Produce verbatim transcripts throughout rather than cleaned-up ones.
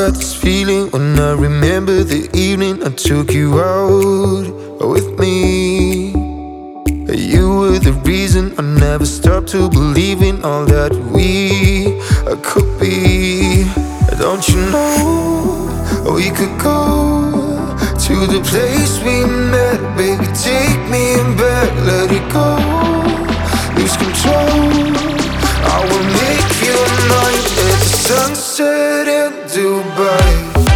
got this feeling when I remember the evening I took you out with me. You were the reason I never stopped to believe in all that we could be. Don't you know we could go to the place we met? Baby, take me in bed, let it go, lose control. I will make you mine at the sunset in Dubai.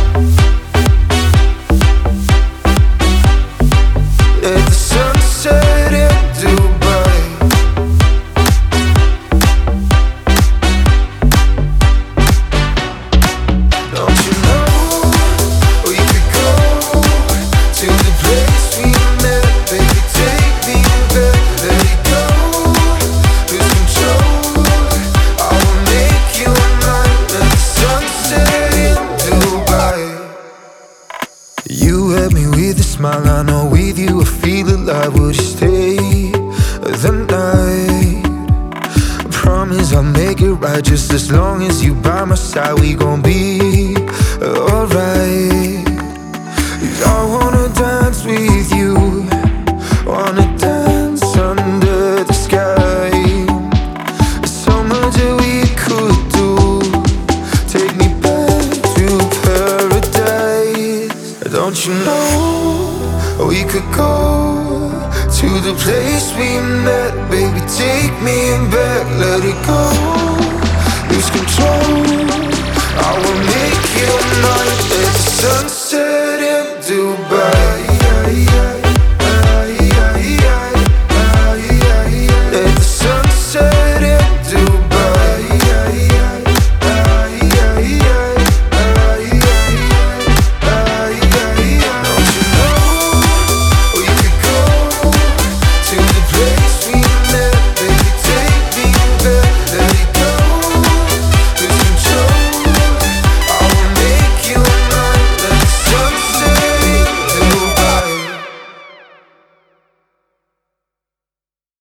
At the sunset in Dubai. Don't you know we could go to the place we met? Baby, take me in bed, let it go, lose control. I will make you mine at the sunset in Dubai. You had me with a smile, I know with you I feel alive. Would you stay the night? I promise I'll make it right, just as long as you by my side. We gon' be alright. 'Cause I wanna dance with you, wanna dance under the sky. There's so much that we could do. Take me back to paradise. Don't you know we could go to the place we met? Baby, take me in bed, let it go, lose control. I will make you mine at the sunset.